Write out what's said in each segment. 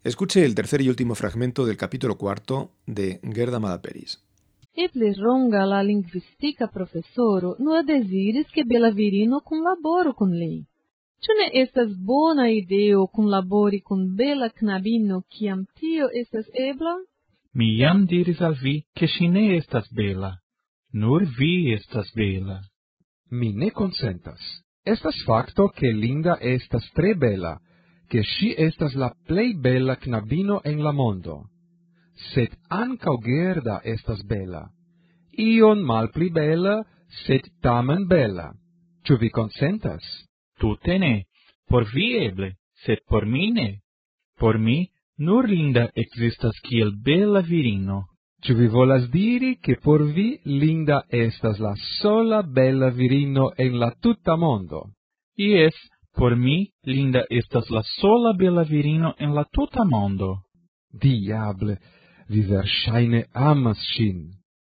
Escuche el tercer y último fragmento del capítulo 4 de Gerda Malaperis. Eble ronga la lingvistika profesoro nur deziris ke bela virino kunlaboru kun li. Ĉu ne estas bona ideo kunlabori kun bela knabino kiam tio estas ebla? Mi jam diris al vi, ke ŝi ne estas bela. Nur vi estas bela. Mi ne consentas. Estas facto che Linda estas tre bela, che ŝi estas la plej bela knabino en la mondo. Sed ankaŭ Gerda estas bela. Ion malpli bela, sed tamen bela. Ĉu vi consentas? Tute ne. Por vi eble, sed por mi ne. Por mi, nur Linda ekzistas kiel bela virino. Ĉu vi volas diri che por vi Linda estas la sola bela virino en la tuta mondo? Jes, por mi, Linda estas la sola bela virino en la tuta mondo. Diable, vi verŝajne amas ŝin.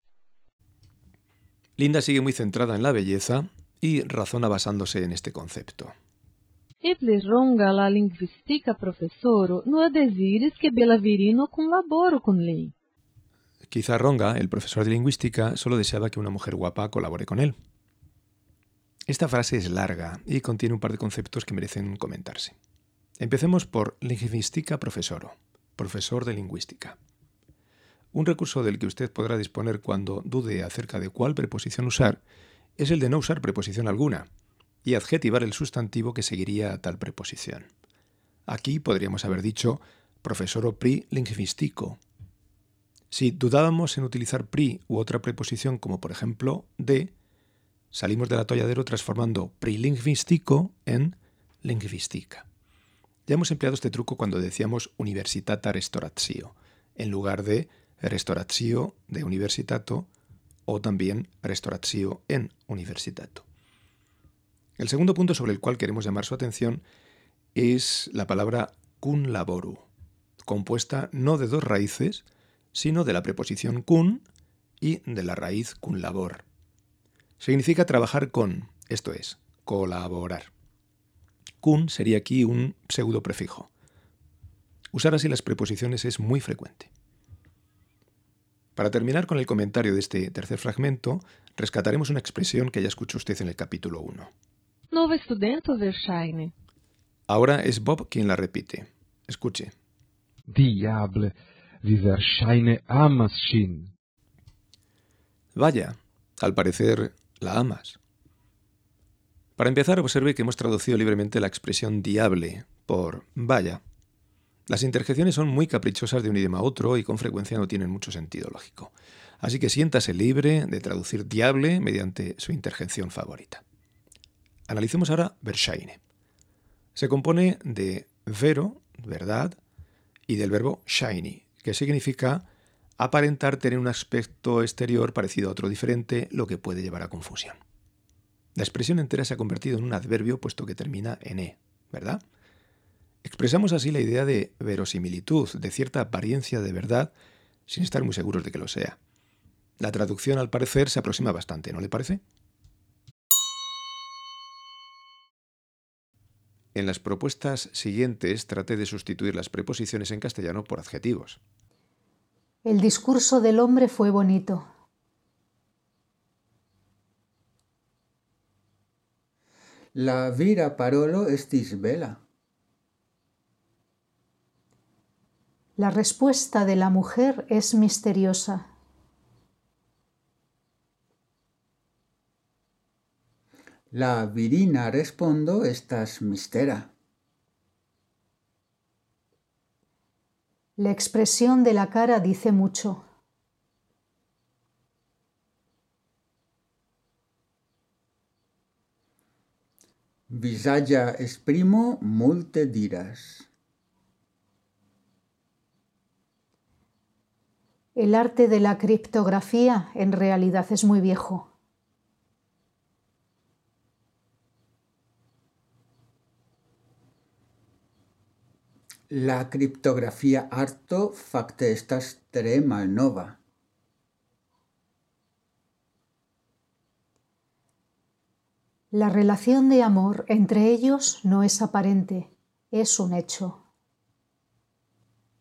Linda sigue muy centrada en la belleza y razona basándose en este concepto. Eble ronga la lingvistika profesoro nur deziris ke bela virino kunlaboru kun li. Quizá Ronga, el profesor de lingüística, solo deseaba que una mujer guapa colabore con él. Esta frase es larga y contiene un par de conceptos que merecen comentarse. Empecemos por lingvistica profesoro, profesor de lingüística. Un recurso del que usted podrá disponer cuando dude acerca de cuál preposición usar es el de no usar preposición alguna y adjetivar el sustantivo que seguiría a tal preposición. Aquí podríamos haber dicho profesoro pri lingvistico. Si dudábamos en utilizar pri u otra preposición como por ejemplo de, salimos del atolladero transformando prilingvistico en lingvistica. Ya hemos empleado este truco cuando decíamos universitata restauratio, en lugar de restauratio de universitato o también restauratio en universitato. El segundo punto sobre el cual queremos llamar su atención es la palabra cun laboru, compuesta no de dos raíces, sino de la preposición cun y de la raíz cun labor. Significa trabajar con, esto es, colaborar. Cun sería aquí un pseudoprefijo. Usar así las preposiciones es muy frecuente. Para terminar con el comentario de este tercer fragmento, rescataremos una expresión que ya escuchó usted en el capítulo 1. Novo estudante verŝajne. Ahora es Bob quien la repite. Escuche. Diable, vi verŝajne amas ŝin. Vaya, al parecer la amas. Para empezar, observe que hemos traducido libremente la expresión diable por vaya. Las interjecciones son muy caprichosas de un idioma a otro y con frecuencia no tienen mucho sentido lógico. Así que siéntase libre de traducir diable mediante su interjección favorita. Analicemos ahora verŝajne. Se compone de vero, verdad, y del verbo shiny, que significa aparentar tener un aspecto exterior parecido a otro diferente, lo que puede llevar a confusión. La expresión entera se ha convertido en un adverbio puesto que termina en e, ¿verdad? Expresamos así la idea de verosimilitud, de cierta apariencia de verdad, sin estar muy seguros de que lo sea. La traducción, al parecer, se aproxima bastante, ¿no le parece? En las propuestas siguientes trate de sustituir las preposiciones en castellano por adjetivos. El discurso del hombre fue bonito. La vira parolo estis bela. La respuesta de la mujer es misteriosa. La virina respondo estas mistera. La expresión de la cara dice mucho. Vizaĝa esprimo multe diras. El arte de la criptografía en realidad es muy viejo. La criptografia arto fakte estas tre malnova. La relación de amor entre ellos no es aparente, es un hecho.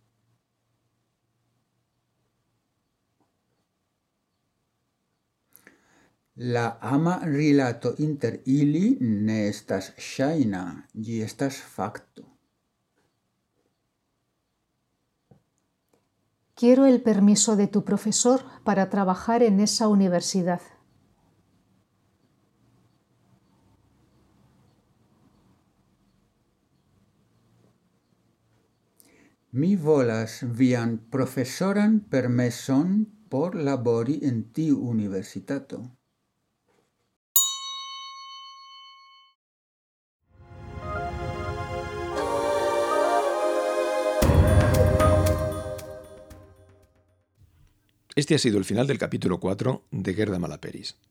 La ama rilato inter ili ne estas ŝajna, ĝi estas fakto. Quiero el permiso de tu profesor para trabajar en esa universidad. Mi volas vian profesoran permeson por labori en tiu universitato. Este ha sido el final del capítulo 4 de Gerda Malaperis.